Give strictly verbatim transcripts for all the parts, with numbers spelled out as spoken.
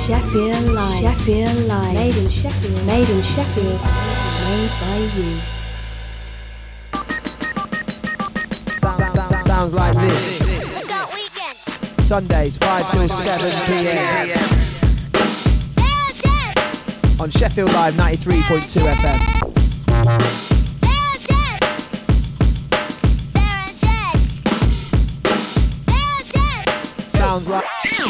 Sheffield Live. Sheffield Live. Made in Sheffield. Made in Sheffield. Made by you. Sounds like this. We got weekend. Sundays, five till seven p.m. on Sheffield Live ninety-three point two F M. Sounds like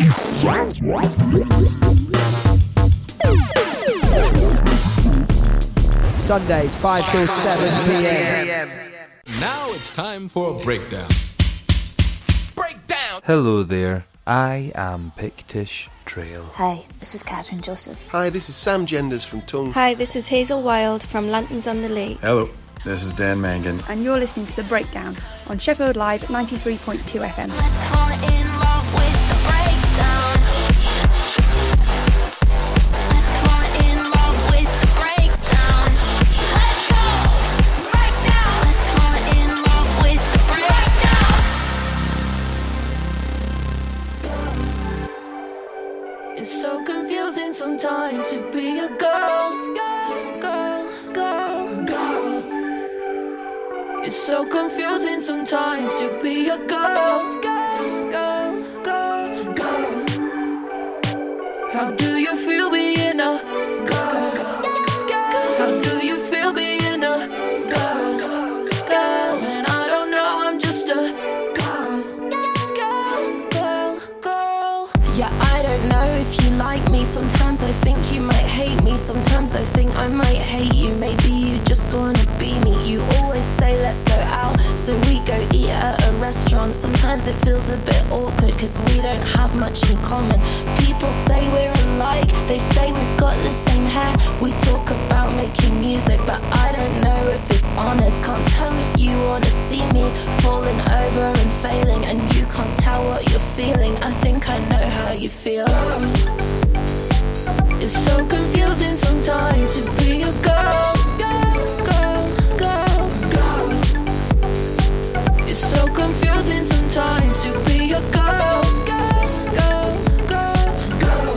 Sundays, five till seven p.m. Now it's time for a breakdown. Breakdown! Hello there, I am Pictish Trail. Hi, this is Catherine Joseph. Hi, this is Sam Genders from Tongue. Hi, this is Hazel Wild from Lanterns on the Lake. Hello, this is Dan Mangan. And you're listening to The Breakdown on Sheffield Live at ninety-three point two F M. Let's fall in love with the breakdown. Let's fall in love with the breakdown. Let's go! Breakdown! Let's fall in love with the breakdown. It's so confusing sometimes to be a girl. Girl, girl, girl, girl. It's so confusing sometimes to be a girl. Girl, girl, girl, girl. How do you feel being a girl? How do you feel being a girl? Girl, and I don't know, I'm just a girl. Girl, girl, girl. Yeah, I don't know if you like me. Sometimes I think you might hate me. Sometimes I think I might hate you. Maybe you just wanna be me. You always say let's go out, so we go eat at a restaurant. Sometimes it feels a bit awkward cause we don't have much in common. People say we're alike, they say we've got the same hair. We talk about making music, but I don't know if it's honest. Can't tell if you wanna see me falling over and failing, and you can't tell what you're feeling. I think I know how you feel. It's so confusing sometimes to be a girl. Girl, girl, girl. It's so confusing sometimes to be a girl. Girl, girl, girl, girl.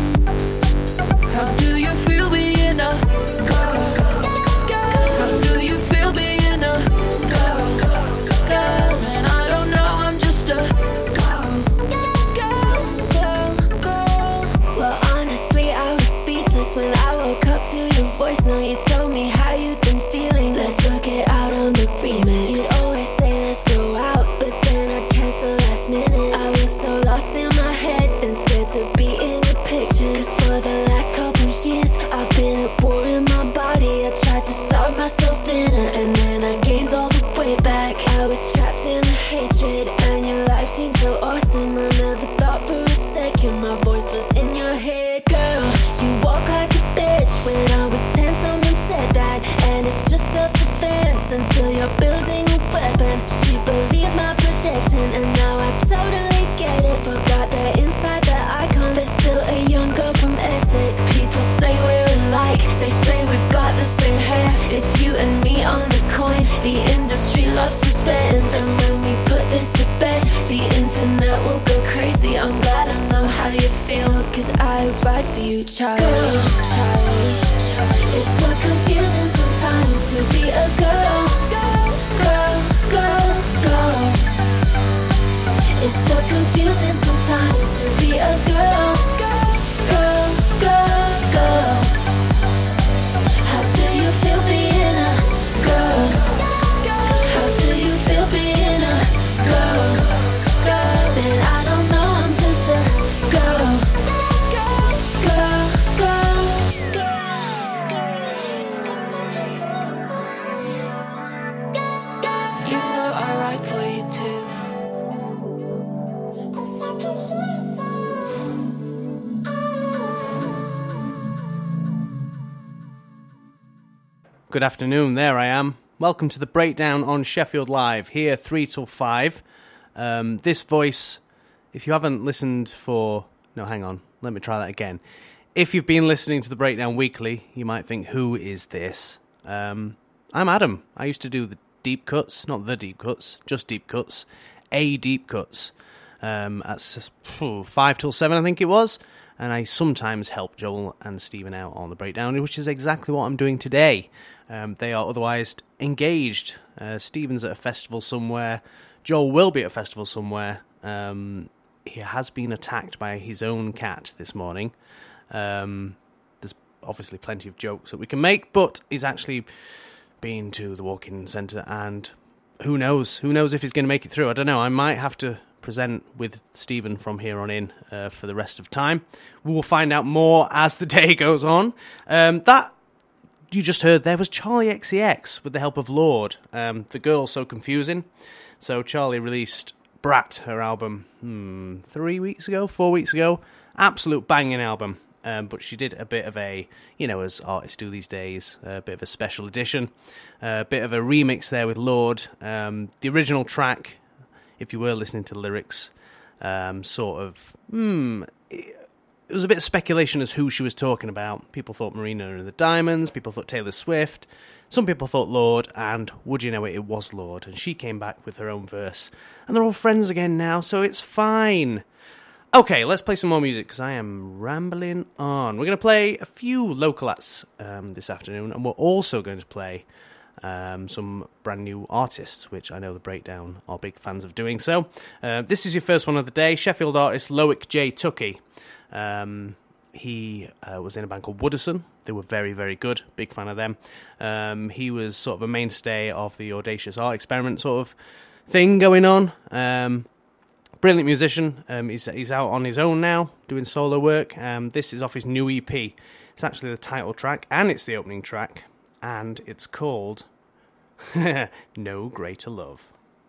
How do you feel being a girl? How do you feel being a girl? Girl, and I don't know, I'm just a girl. Girl, girl, girl. Well, honestly, I was speechless when I woke up to your voice. Now you told me how you'd been feeling. Let's work it out on the remix. You'd always say let's go out, but then I'd cancel last minute. I was so lost in my head and scared to be in the pictures. Cause for the last couple years I've been at war in my body. I tried to starve myself thinner, and then I gained all the way back. I was trapped in the hatred, and your life seemed so awesome. I never thought for a second my voice was in your head. Girl, you walk like a bitch. When I was ten, someone said that, and it's just self-defense until you're building a weapon. She believed my protection, and now I totally get it. Forgot that inside that icon there's still a young girl from Essex. People say we're alike, they say we've got the same hair. It's you and me on the coin. The industry loves to spend, and when we put this to bed, the internet will go crazy. I'm glad I know how you feel, cause I ride for you, Charlie. Girl, Charlie, Charlie. It's so confusing sometimes to be a girl. Girl, girl, girl. It's so confusing sometimes to be a girl. Girl, girl, girl. How do you feel being a girl? How do you feel being a girl? Girl, and I don't know, I'm just a girl. Girl, girl, girl, girl. You know I write for you too. Good afternoon, there I am. Welcome to the Breakdown on Sheffield Live, here three till five. Um, this voice, if you haven't listened for... No, hang on, let me try that again. If you've been listening to the Breakdown weekly, you might think, who is this? Um, I'm Adam. I used to do the deep cuts, not the deep cuts, just deep cuts. A deep cuts. Um, at five till seven, I think it was. and I sometimes help Joel and Stephen out on the breakdown, which is exactly what I'm doing today. Um, they are otherwise engaged. Uh, Stephen's at a festival somewhere. Joel will be at a festival somewhere. Um, he has been attacked by his own cat this morning. Um, there's obviously plenty of jokes that we can make, but he's actually been to the walk-in centre, and who knows? Who knows if he's going to make it through? I don't know. I might have to present with Stephen from here on in uh, for the rest of time. We will find out more as the day goes on. Um, that you just heard there was Charlie X C X with the help of Lorde. Um, the Girl So Confusing. So Charlie released Brat, her album, hmm, three weeks ago, four weeks ago. Absolute banging album. Um, but she did a bit of a, you know, as artists do these days, a bit of a special edition, a bit of a remix there with Lorde. Um, the original track, if you were listening to the lyrics, um, sort of, hmm, it was a bit of speculation as who she was talking about. People thought Marina and the Diamonds, people thought Taylor Swift, some people thought Lorde, and would you know it, it was Lorde. And she came back with her own verse. And they're all friends again now, so it's fine. Okay, let's play some more music, because I am rambling on. We're going to play a few local acts um, this afternoon, and we're also going to play um, some brand new artists, which I know the Breakdown are big fans of doing so. Uh, this is your first one of the day, Sheffield artist Loic J. Tuckey. Um, he uh, was in a band called Wooderson. They were very, very good. Big fan of them. Um, he was sort of a mainstay of the Audacious Art Experiment sort of thing going on. Um Brilliant musician. Um, he's he's out on his own now, doing solo work. Um, this is off his new E P. It's actually the title track, and it's the opening track, and it's called No Greater Love.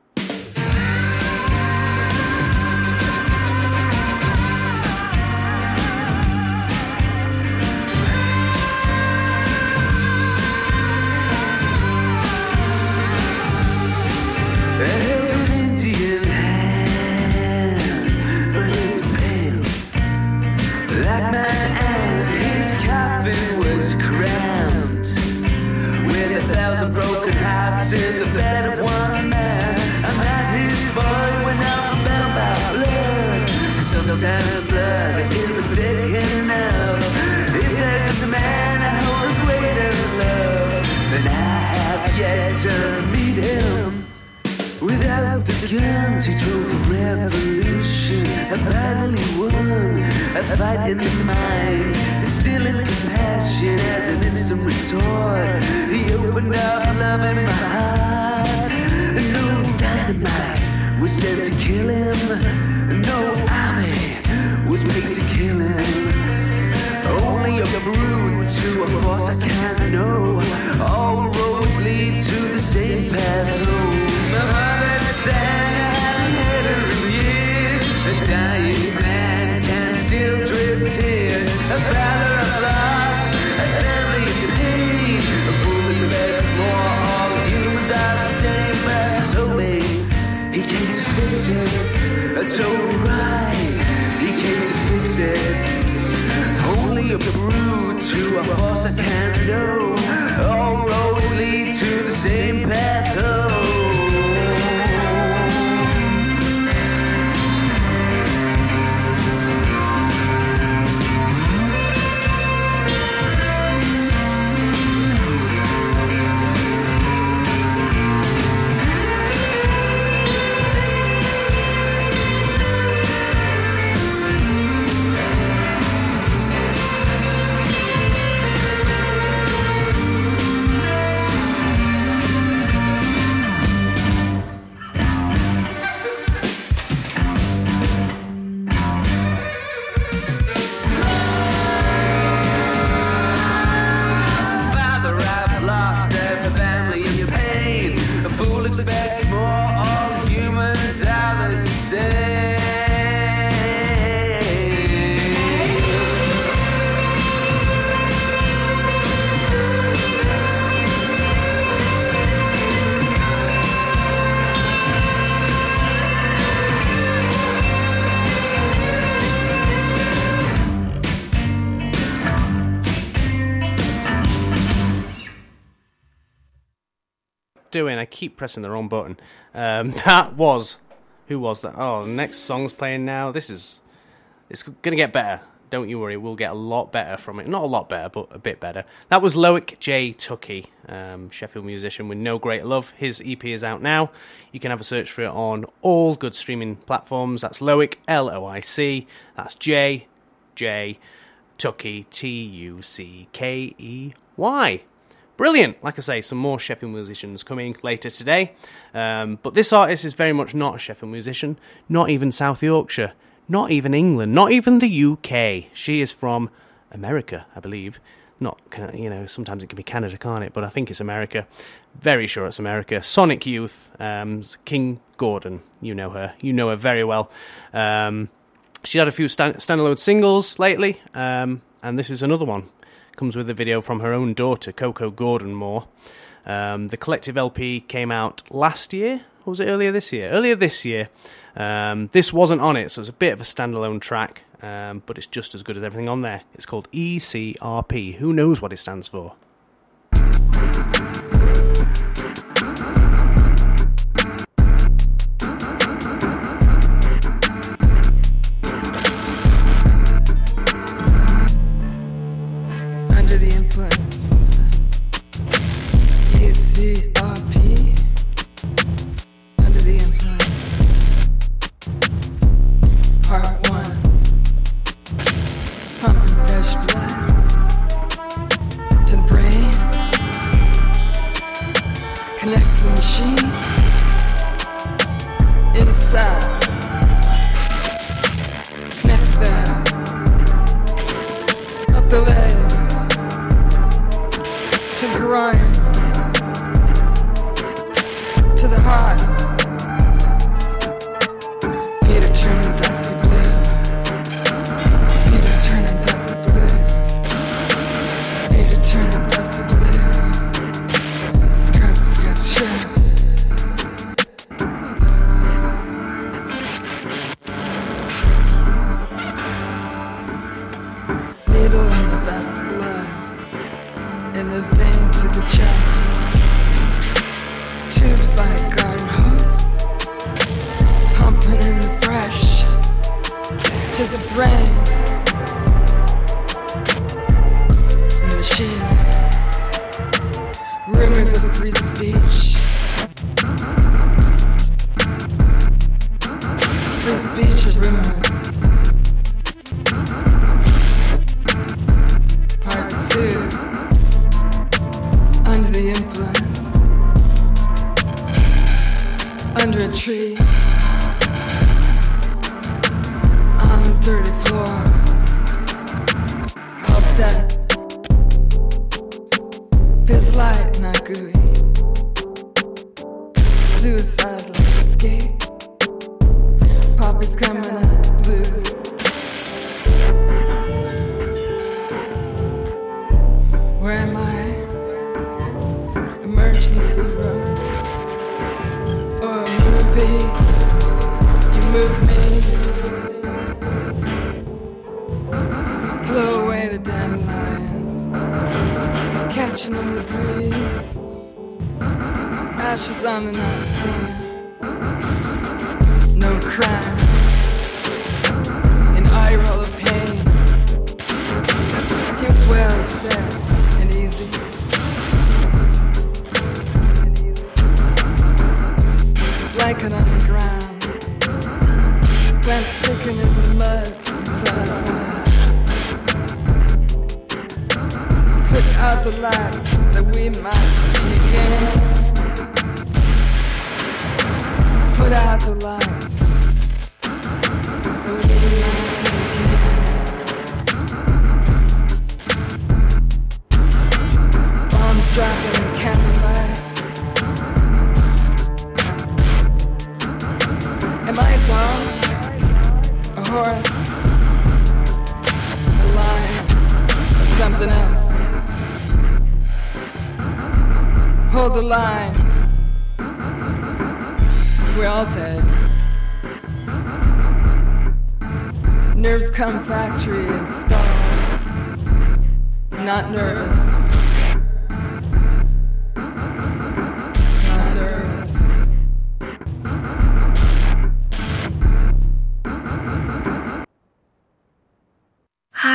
Coffin was crammed with a thousand broken hearts in the bed of one man. I'm at his point when I'm bound by blood. Sometimes blood isn't thick enough. If there's a man I hold a greater love, then I have yet to meet him. Without the guns, he drove a revolution, a battle he won, a fight in the mind, instilling compassion as an instant retort. He opened up love in my heart. No dynamite was sent to kill him. No army was paid to kill him. Only a brute to a force I can't know. All roads lead to the same path home. My mother sang, I haven't heard her in years. A dying man can still drip tears. A father I've lost, a family in pain. A fool expects more, all humans are the same. But Toby, he came to fix it. A Toby right, he came to fix it. Only a brute to a force I can't know. All roads lead to the same path home. Expects more, all humans are the same. Doing, I keep pressing the wrong button. Um, that was, who was that? Oh, the next song's playing now. This is, it's gonna get better. don't you worry, we'll get a lot better from it. Not a lot better, but a bit better. That was Loic J. Tuckey, um, Sheffield musician with No Greater Love. His E P is out now. You can have a search for it on all good streaming platforms. That's Loic, L O I C. That's J. J. Tuckey, T U C K E Y. Brilliant. Like I say, some more Sheffield musicians coming later today. Um, but this artist is very much not a Sheffield musician, not even South Yorkshire, not even England, not even the U K. She is from America, I believe. Not, you know, sometimes it can be Canada, can't it? But I think it's America. Very sure it's America. Sonic Youth, um, King Gordon. You know her. You know her very well. Um... She had a few stand- standalone singles lately, um, and this is another one. Comes with a video from her own daughter, Coco Gordon Moore. Um, the collective L P came out last year, or was it earlier this year? Earlier this year. Um, this wasn't on it, so it's a bit of a standalone track, um, but it's just as good as everything on there. It's called E C R P. Who knows what it stands for?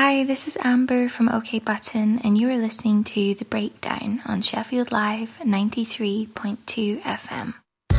Hi, this is Amber from OK Button, and you are listening to The Breakdown on Sheffield Live ninety-three point two F M.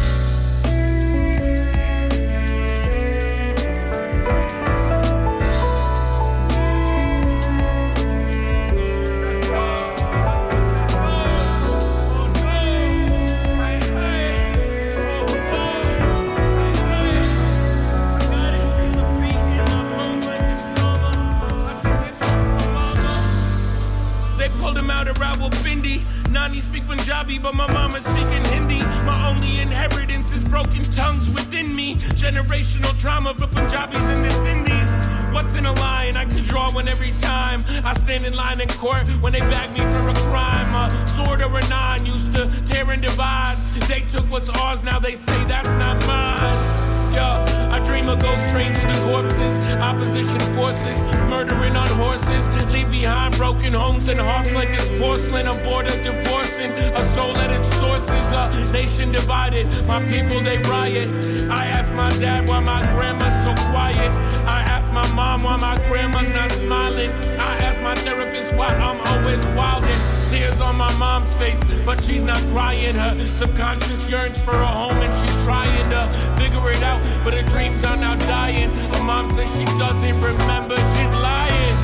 Nani speak Punjabi, but my mama speaking Hindi. My only inheritance is broken tongues within me. Generational trauma for Punjabis in this Indies. What's in a line? I could draw one every time. I stand in line in court when they bag me for a crime. A sword or a nine used to tear and divide. They took what's ours, now they say that's not mine. Yeah, I dream of ghost trains with the corpses, opposition forces, murdering on horses, leave behind broken homes and hearts like it's porcelain, a border divorcing, a soul at its sources, a nation divided, my people they riot. I ask my dad why my grandma's so quiet. I ask my mom why my grandma's not smiling. I ask my therapist why I'm always wilding. Tears on my mom's face, but she's not crying. Her subconscious yearns for a home and she's trying to figure it out, but her dreams are now dying. Her mom says she doesn't remember, she's lying.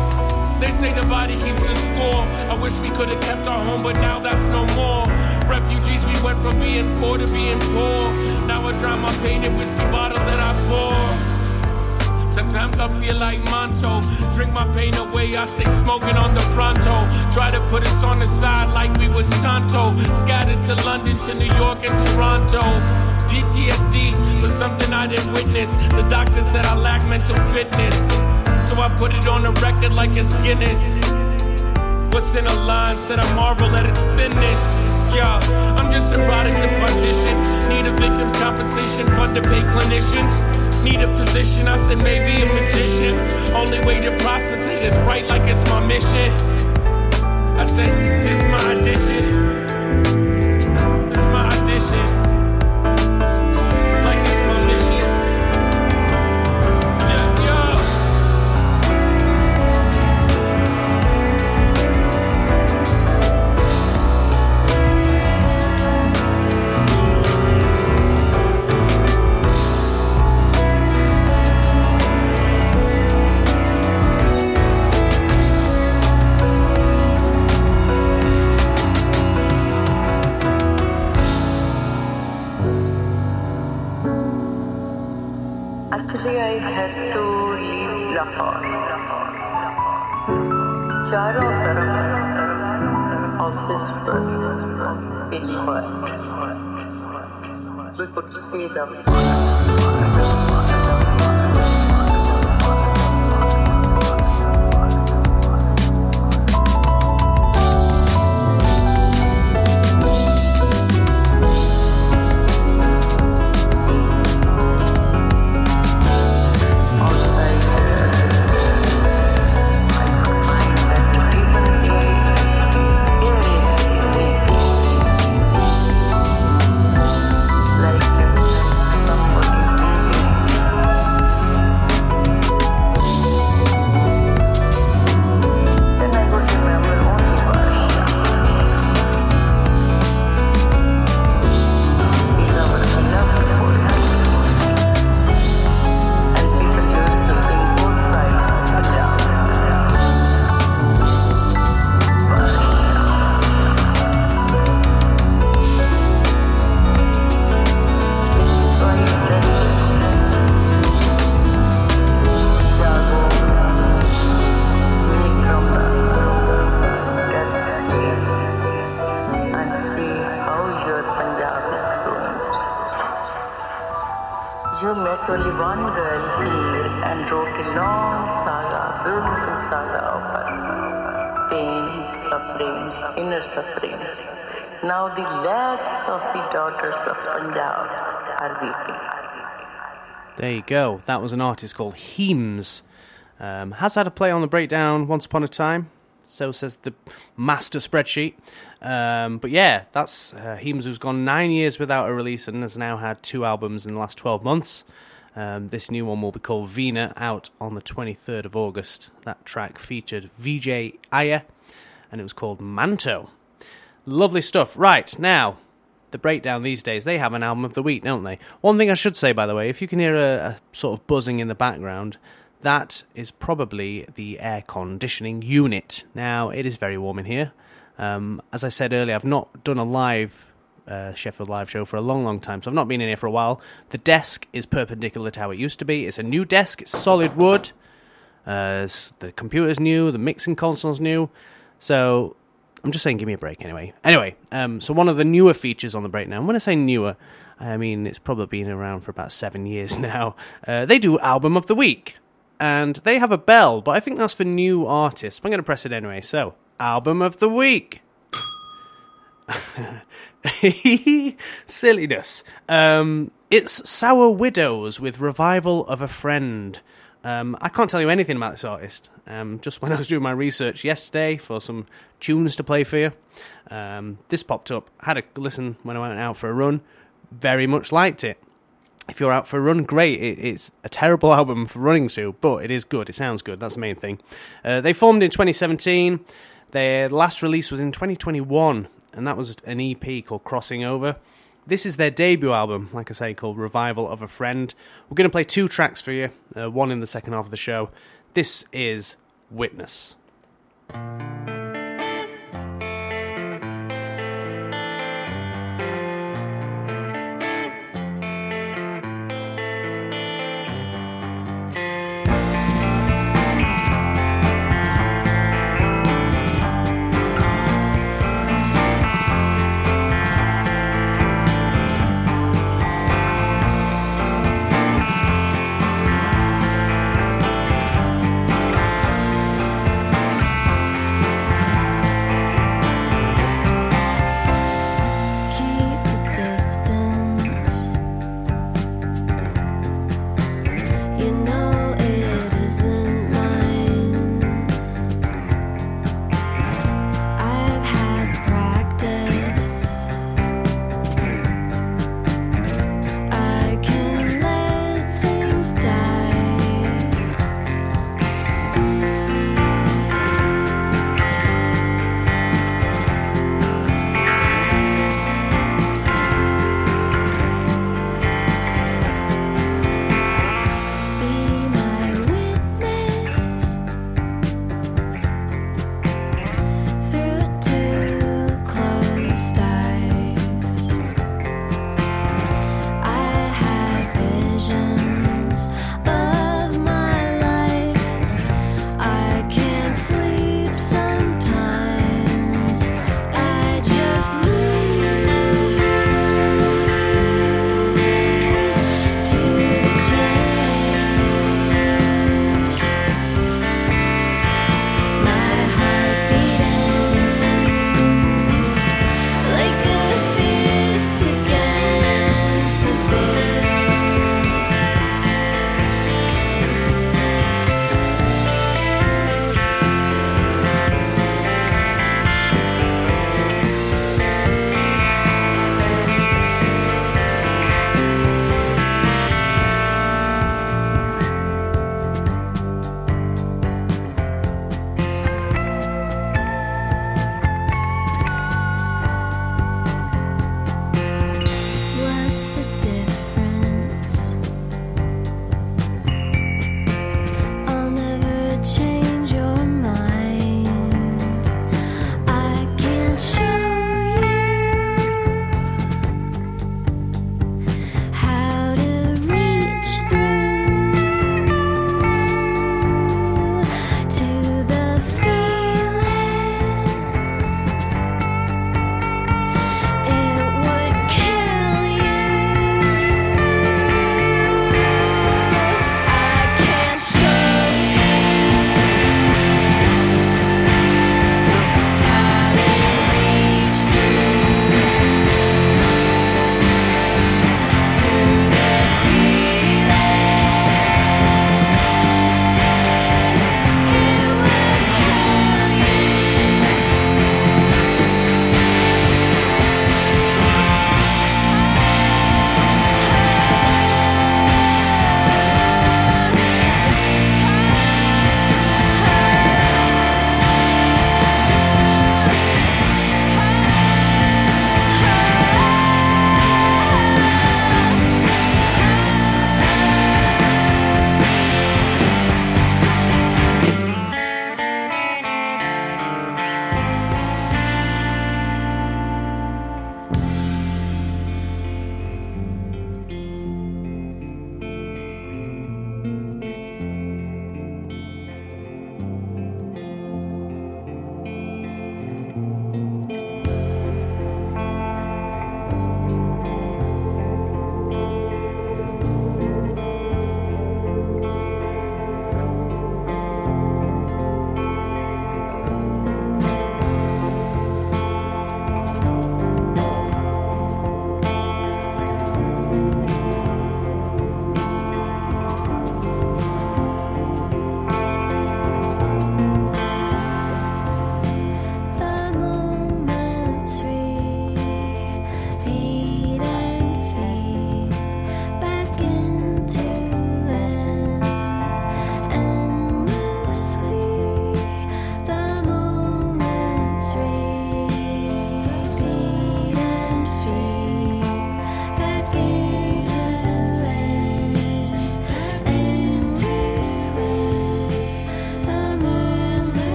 They say the body keeps the score. I wish we could have kept our home, but now that's no more. Refugees, we went from being poor to being poor. Now I drown my pain in whiskey bottles that I pour. Sometimes I feel like Monto. Drink my pain away, I stay smoking on the fronto. Try to put us on the side like we was Tonto. Scattered to London, to New York and Toronto. P T S D for something I didn't witness. The doctor said I lack mental fitness, so I put it on the record like it's Guinness. What's in a line? Said I marvel at its thinness. Yeah, I'm just a product of partition. Need a victim's compensation fund to pay clinicians. Need a physician, I said maybe a magician. Only way to process it is right like it's my mission. I said, this my audition. This my audition. Like it's my mission. Yeah, yeah. Actually, I had to leave Lahore. Charon taraf houses were pitch quiet. We could see the You met only one girl here and wrote a long saga, beautiful saga of her pain, suffering, inner suffering. Now the lads of the daughters of Punjab are weeping. There you go. That was an artist called Heems. Um, has had a play on the breakdown once upon a time. So says the master spreadsheet. Um, but yeah, that's uh, Heems, who's gone nine years without a release and has now had two albums in the last twelve months. Um, this new one will be called Vina, out on the twenty-third of August. That track featured V J Aya, and it was called Manto. Lovely stuff. Right, now, the Breakdown these days, they have an album of the week, don't they? One thing I should say, by the way, if you can hear a, a sort of buzzing in the background, that is probably the air conditioning unit. Now, it is very warm in here. Um, as I said earlier, I've not done a live uh, Sheffield Live show for a long, long time, so I've not been in here for a while. The desk is perpendicular to how it used to be. It's a new desk. It's solid wood. Uh, the computer's new. The mixing console's new. So I'm just saying give me a break anyway. Anyway, um, so one of the newer features on the Breakdown, when I say newer, I mean it's probably been around for about seven years now. Uh, they do Album of the Week, and they have a bell, but I think that's for new artists. I'm going to press it anyway. So, Album of the Week. Silliness. Um, it's Sour Widows with Revival of a Friend. Um, I can't tell you anything about this artist. Um, just when I was doing my research yesterday for some tunes to play for you, um, this popped up. Had a listen when I went out for a run. Very much liked it. If you're out for a run, great. It, it's a terrible album for running to, but it is good. It sounds good. That's the main thing. Uh, they formed in twenty seventeen. Their last release was in twenty twenty-one, and that was an E P called Crossing Over. This is their debut album, like I say, called Revival of a Friend. We're going to play two tracks for you, uh, one in the second half of the show. This is Witness. We'll be right back.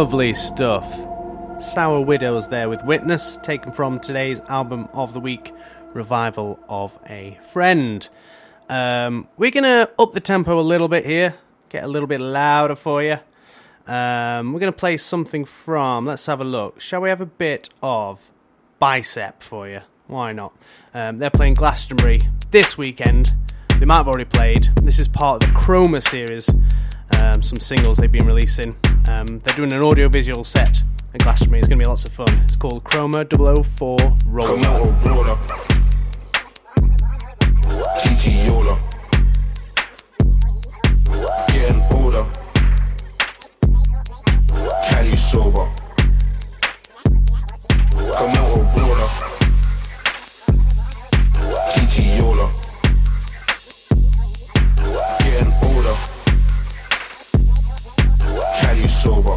Lovely stuff. Sour Widows there with Witness, taken from today's album of the week, Revival of a Friend. Um, we're going to up the tempo a little bit here, get a little bit louder for you. Um, we're going to play something from, let's have a look. Shall we have a bit of Bicep for you? Why not? Um, they're playing Glastonbury this weekend. They might have already played. This is part of the Chroma series, um, some singles they've been releasing. Um, they're doing an audio-visual set at Glastonbury. It's going to be lots of fun. It's called Chroma double oh four Roller. T T Yola, getting older, Cali sober, Camaro Broda, T T Yola, getting older, Cali sober,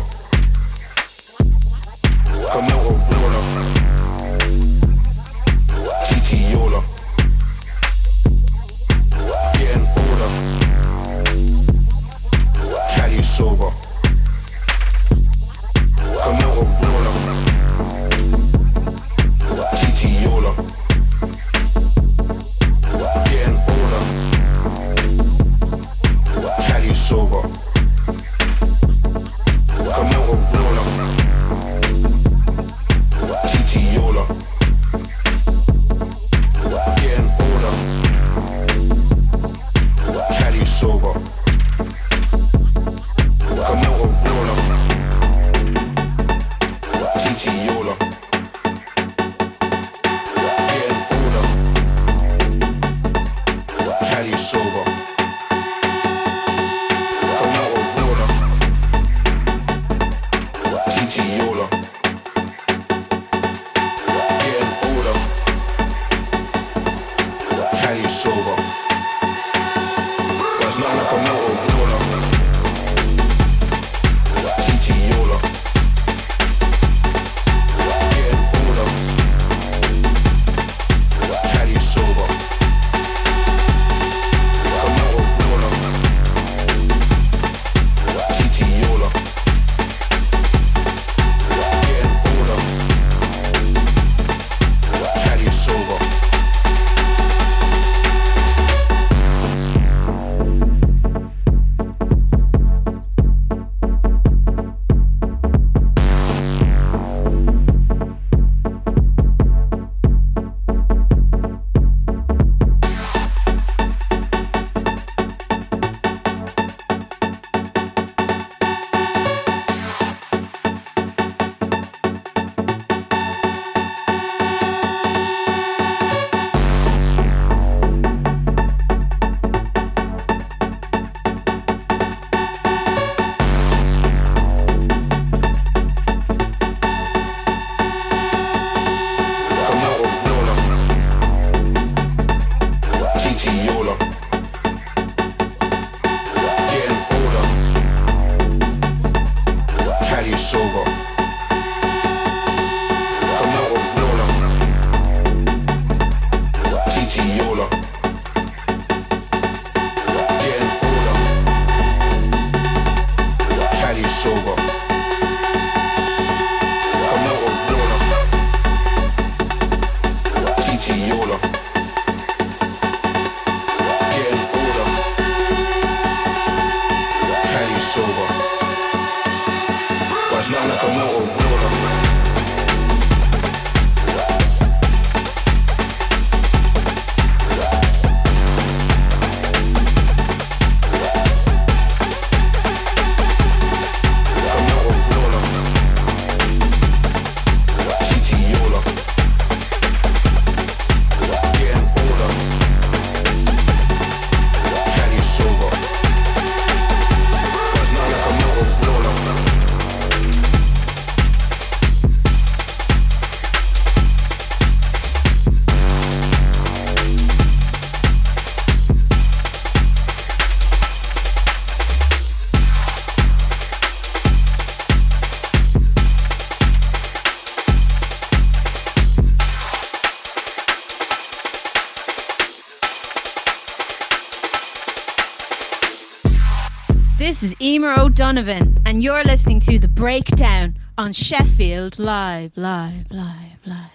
Camaro Broda, T T Yola. Sober, Camaro Broda, T T Yola, getting older, Cali sober, Camaro Broda, T T Yola, getting older, Cali sober. Camaro Broda, T T Yola, getting older, Cali sober. Camaro Broda, T T Yola, getting older, Cali sober. There's nothing like Camaro Broda. This is Emer O'Donovan, and you're listening to The Breakdown on Sheffield Live, live, live, live.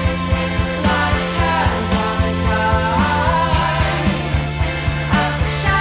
Shine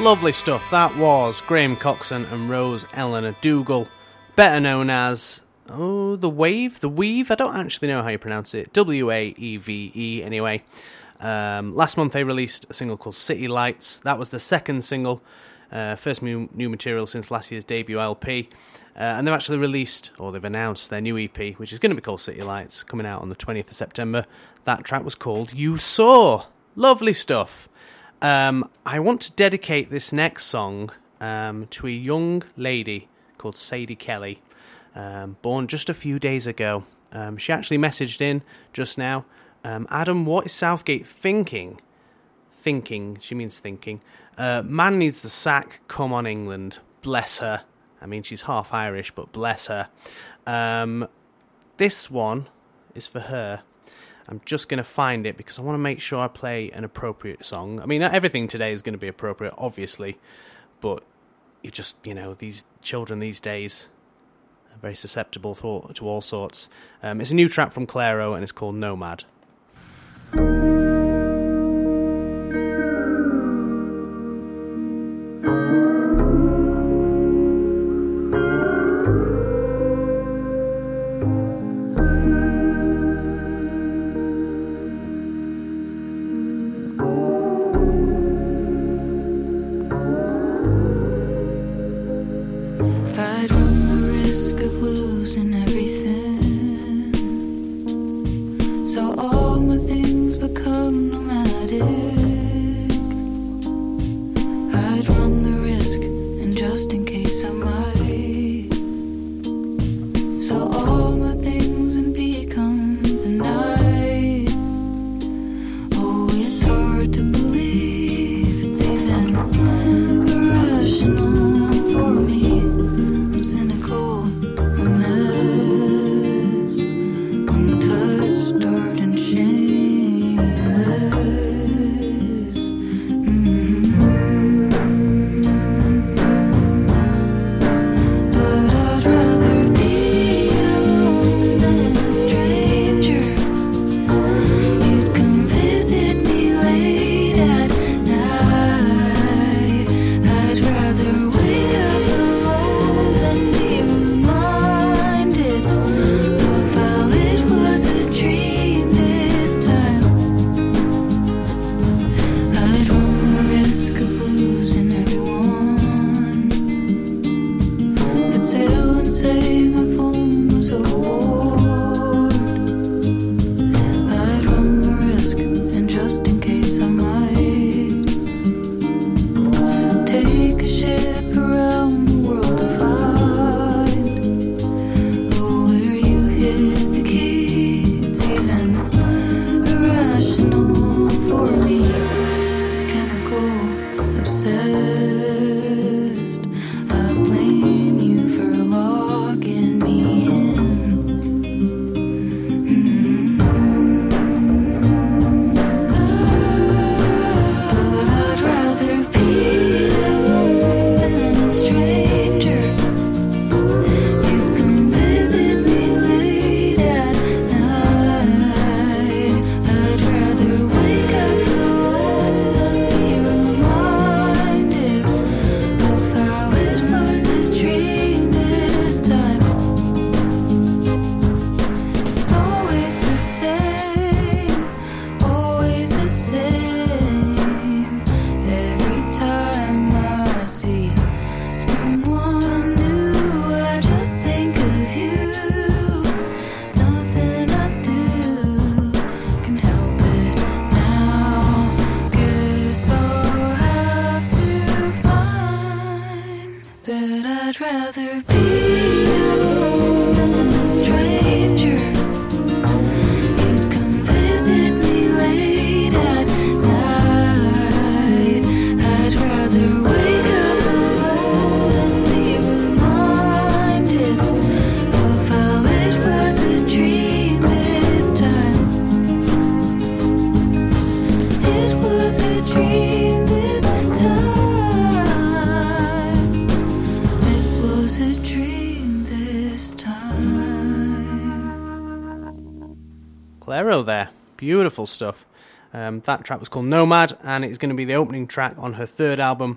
Lovely stuff. That was Graham Coxon and Rose Eleanor Dougal, better known as, oh, The Wave? The Weave? I don't actually know how you pronounce it. W A E V E, anyway. Um, last month they released a single called City Lights. That was the second single, uh, first new, new material since last year's debut L P. Uh, and they've actually released, or they've announced their new E P, which is going to be called City Lights, coming out on the twentieth of September. That track was called You Saw. Lovely stuff. Um, I want to dedicate this next song um, to a young lady called Sadie Kelly, um, born just a few days ago. Um, she actually messaged in just now, um, Adam, what is Southgate thinking? Thinking, she means thinking. Uh, man needs the sack, come on England. Bless her. I mean, she's half Irish, but bless her. Um, this one is for her. I'm just going to find it because I want to make sure I play an appropriate song. I mean, everything today is going to be appropriate, obviously, but you just, you know, these children these days are very susceptible to, to all sorts. Um, it's a new track from Clairo and it's called Nomad. There, beautiful stuff. Um, that track was called Nomad, and it's going to be the opening track on her third album,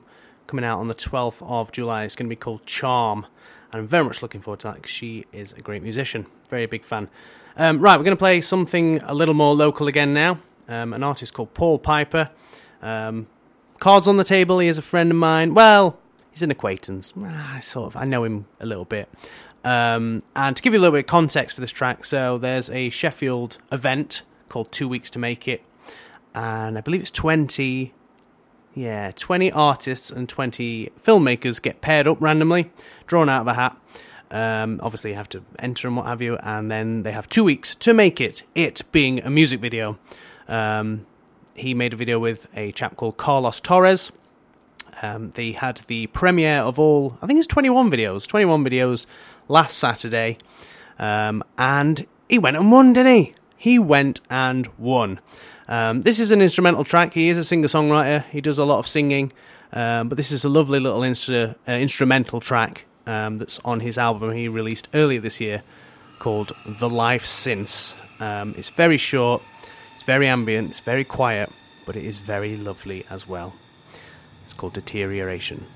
coming out on the twelfth of July. It's going to be called Charm. And I'm very much looking forward to that because she is a great musician. Very big fan. Um, right, we're going to play something a little more local again now. Um, an artist called Paul Piper. Um, cards on the table, he is a friend of mine. Well, he's an acquaintance. I sort of, I know him a little bit. Um, and to give you a little bit of context for this track, so there's a Sheffield event called Two Weeks to Make It. And I believe it's twenty, yeah, twenty artists and twenty filmmakers get paired up randomly, drawn out of a hat. Um, obviously, you have to enter and what have you, and then they have two weeks to make it, it being a music video. Um, he made a video with a chap called Carlos Torres. Um, they had the premiere of all, I think it's twenty-one videos, twenty-one videos last Saturday, um, and he went and won, didn't he? He went and won. Um, this is an instrumental track. He is a singer-songwriter. He does a lot of singing, um, but this is a lovely little instru- uh, instrumental track um, that's on his album he released earlier this year called The Life Since. Um, it's very short, it's very ambient, it's very quiet, but it is very lovely as well. It's called Deterioration.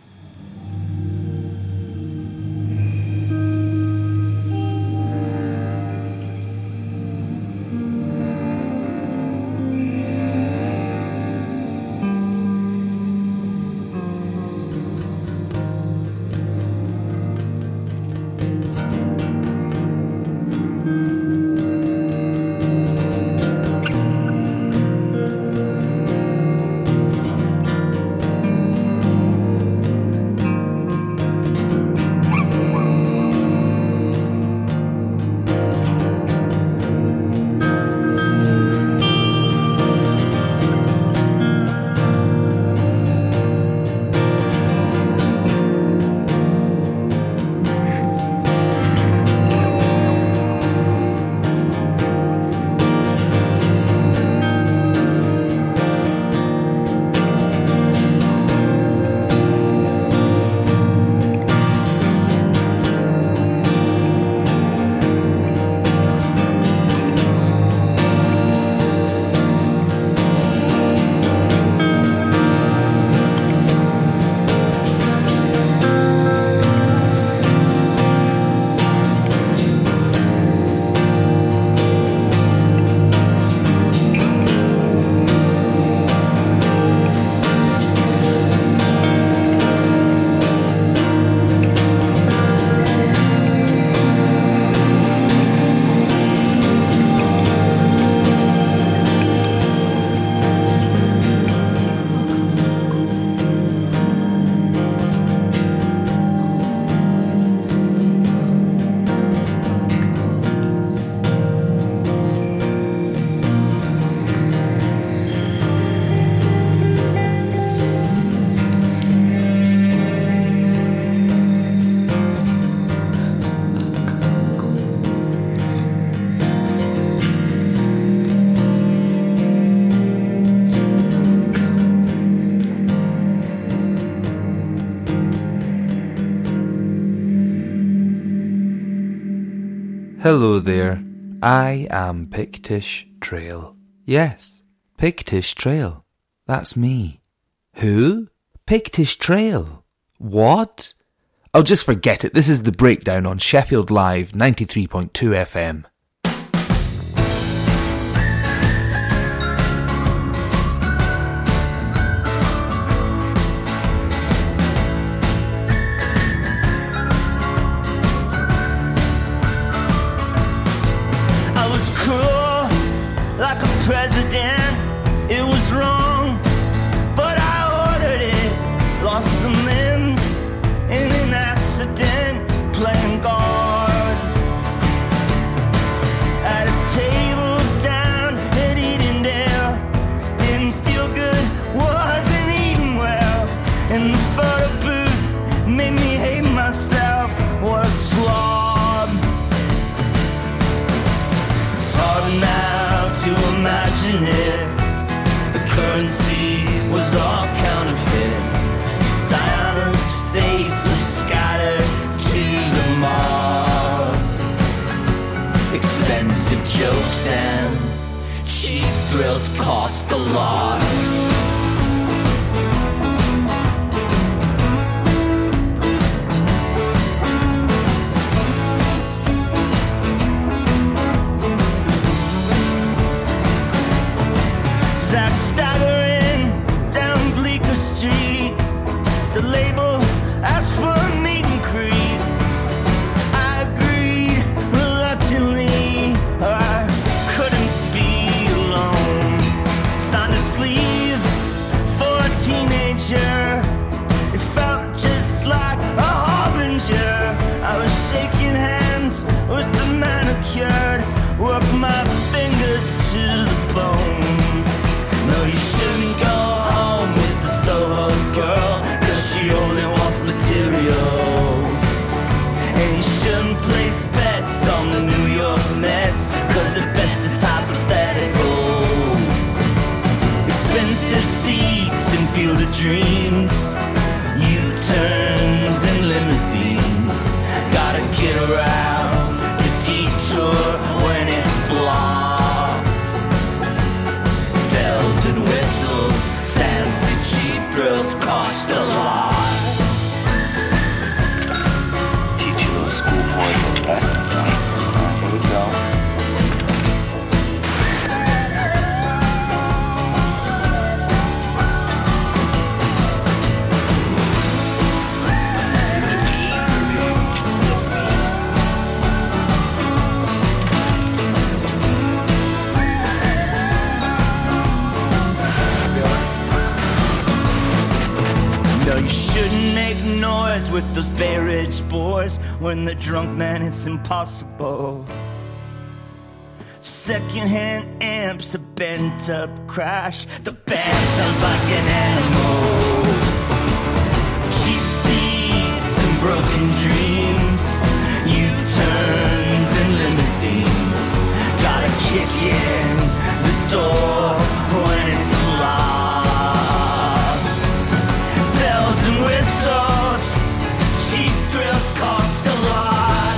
Hello there, I am Pictish Trail. Yes, Pictish Trail. That's me. Who? Pictish Trail. What? Oh, just forget it. This is The Breakdown on Sheffield Live ninety-three point two F M. President, it was wrong, but I ordered it. Lost some limbs in an accident, playing guard at a table down at Edendale. Didn't feel good, wasn't eating well, and the photo booth made me hate myself. What a slob. It's hard now to imagine it. The currency was all counterfeit. Diana's face was scattered to the mob. Expensive jokes and cheap thrills cost a lot. dreams, U-turns and limousines. Gotta get around the detour when it's blocked. Bells and whistles, fancy cheap thrills cost a lot. Teach you those schoolboys a lesson, son. Here we go. You shouldn't make noise with those Bay Ridge boys. When the drunk man, it's impossible. Secondhand amps, a bent up crash. The band sounds like an animal. Cheap seats and broken dreams, U-turns and limousines. Gotta kick in the door when it's locked. Bells and whistles, cheap thrills cost a lot.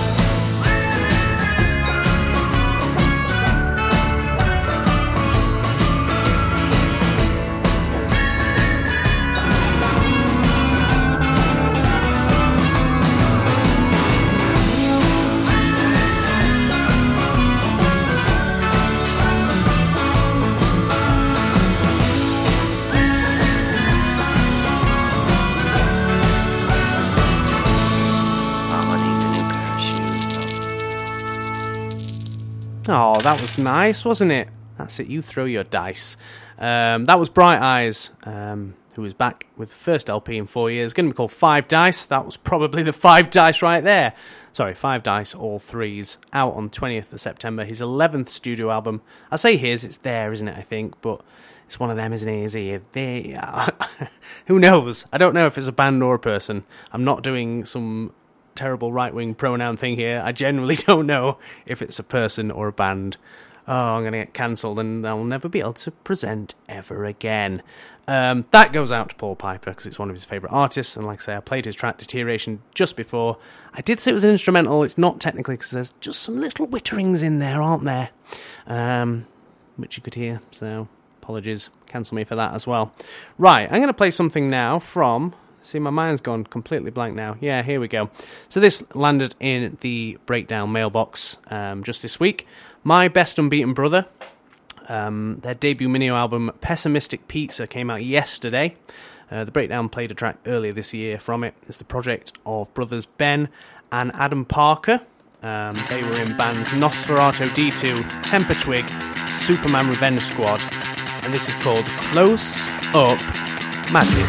Oh, that was nice, wasn't it? That's it, you throw your dice. Um, that was Bright Eyes, um, who was back with the first L P in four years. Going to be called Five Dice. That was probably the Five Dice right there. Sorry, Five Dice, all threes. Out on twentieth of September. His eleventh studio album. I say his, it's there, isn't it, I think? But it's one of them, isn't it? Is he? They, uh, who knows? I don't know if it's a band or a person. I'm not doing some terrible right-wing pronoun thing here. I genuinely don't know if it's a person or a band. Oh, I'm going to get cancelled and I'll never be able to present ever again. Um, that goes out to Paul Piper because it's one of his favourite artists, and like I say, I played his track Deterioration just before. I did say it was an instrumental. It's not technically because there's just some little witterings in there, aren't there? Um, which you could hear, so apologies. Cancel me for that as well. Right, I'm going to play something now from... See, my mind's gone completely blank now. Yeah, here we go. So this landed in the Breakdown mailbox um, just this week. My Best Unbeaten Brother. Um, their debut mini album, Pessimistic Pizza, came out yesterday. Uh, the Breakdown played a track earlier this year from it. It's the project of brothers Ben and Adam Parker. Um, they were in bands Nosferatu D two, Temper Twig, Superman Revenge Squad. And this is called Close Up Magic.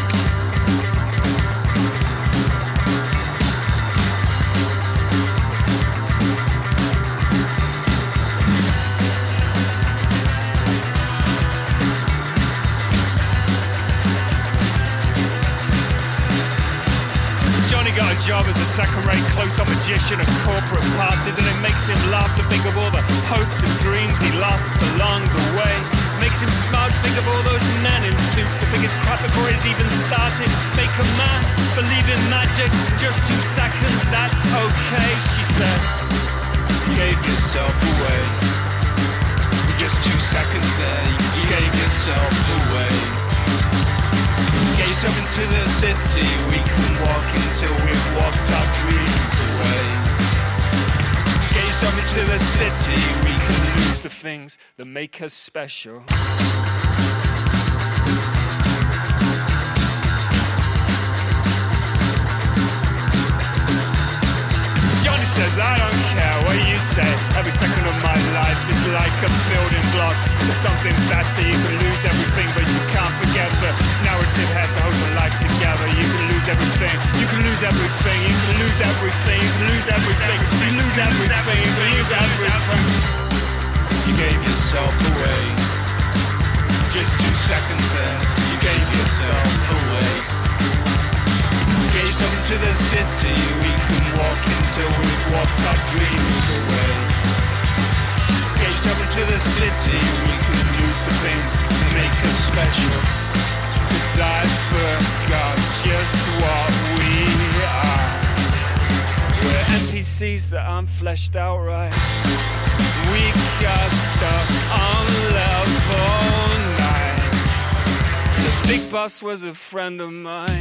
Job as a second-rate close-up magician of corporate parties, and it makes him laugh to think of all the hopes and dreams he lost along the way. Makes him smile to think of all those men in suits that think it's crap before he's even started. Make a man believe in magic for just two seconds, that's okay, she said. You gave yourself away. For just two seconds there, you gave yourself away. Get yourself into the city, we can walk until we've walked our dreams away. Get yourself into the city, we can lose the things that make us special. Johnny says, I don't care what you say. Every second of my life is like a building block to something better. You can lose everything, but you can't forget the narrative head that holds a life together. You can lose everything, you can lose everything, you can lose everything, you can lose everything, you can lose everything, you can lose everything. You gave yourself away. Just two seconds there, you gave yourself away. Get yourself into the city, we can walk until we've walked our dreams away. Get yourself into the city, we can lose the things that make us special. Cause I forgot just what we are. We're N P Cs that aren't fleshed out right. We got stuck on level nine. The big boss was a friend of mine.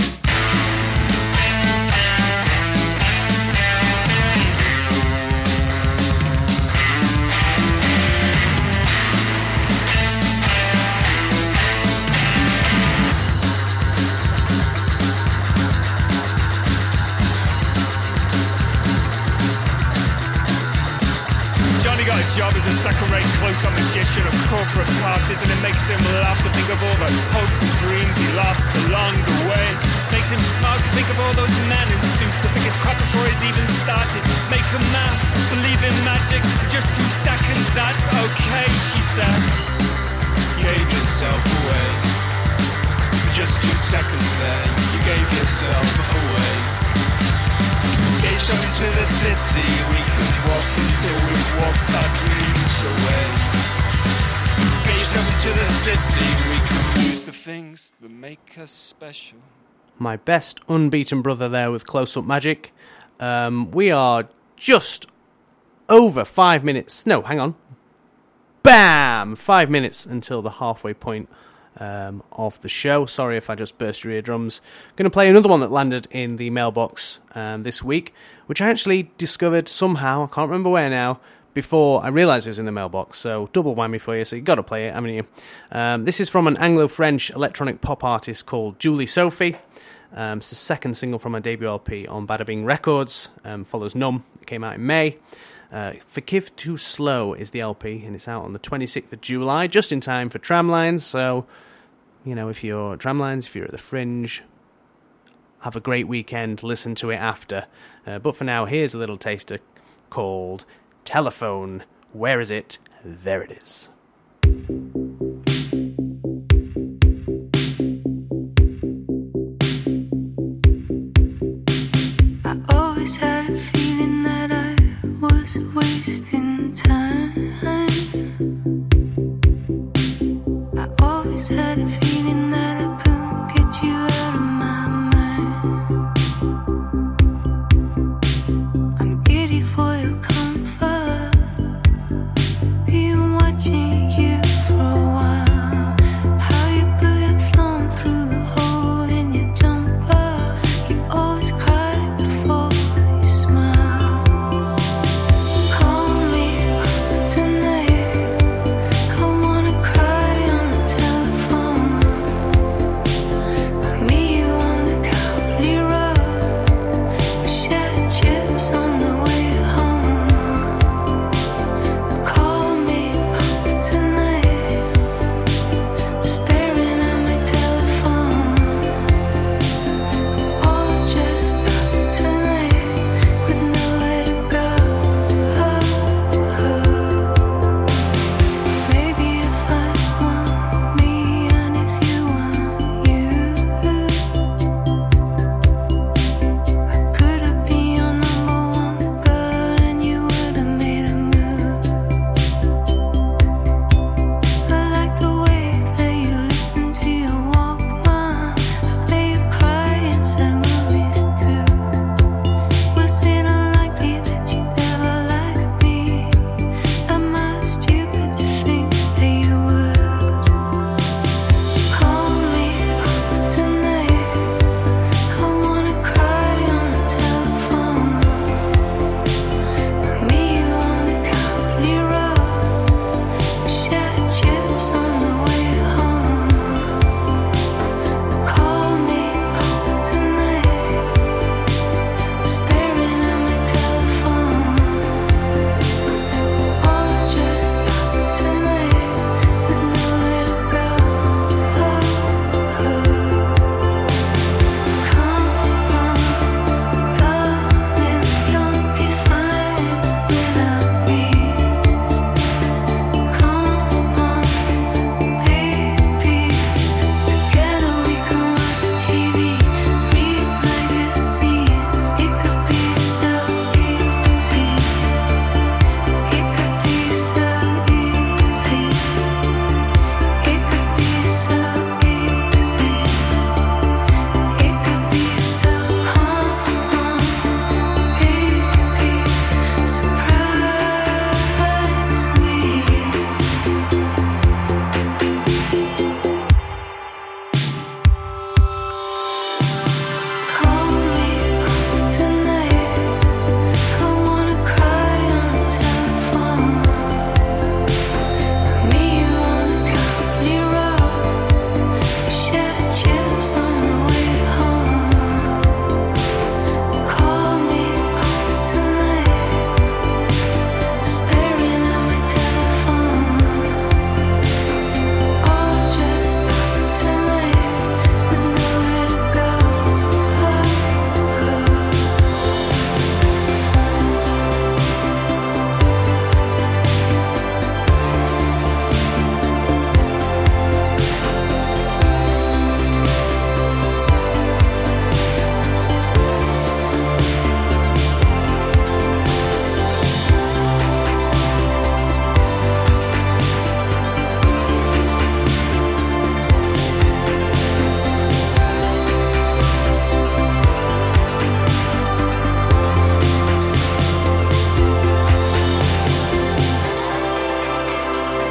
Johnny got a job as a second-rate close-up magician of corporate parties, and it makes him laugh to think of all the hopes and dreams he lost along the way. Makes him smile to think of all those men in suits that think it's crap before he's even started. Make him mad, believe in magic, just two seconds, that's okay, she said. You gave yourself away. Just two seconds then, you gave yourself away. Gaze up into the city, we can walk until we've walked our dreams away. Gaze up into the city, we can lose the things that make us special. My best unbeaten brother there with Close-Up Magic. Um, we are just over five minutes. No, hang on. Bam! Five minutes until the halfway point Um, of the show. Sorry if I just burst your eardrums. Going to play another one that landed in the mailbox um, this week, which I actually discovered somehow, I can't remember where now, before I realised it was in the mailbox. So double whammy for you, so you got to play it, haven't you? Um, this is from an Anglo-French electronic pop artist called Julie Sophie. Um, it's the second single from her debut L P on Bada Bing Records. Um, follows Numb. It came out in May. Uh, Forgive Too Slow is the L P, and it's out on the twenty-sixth of July, just in time for Tramlines. So, you know, if you're at Tramlines, if you're at the Fringe, have a great weekend, listen to it after. Uh, but for now, here's a little taster called Telephone. Where is it? There it is.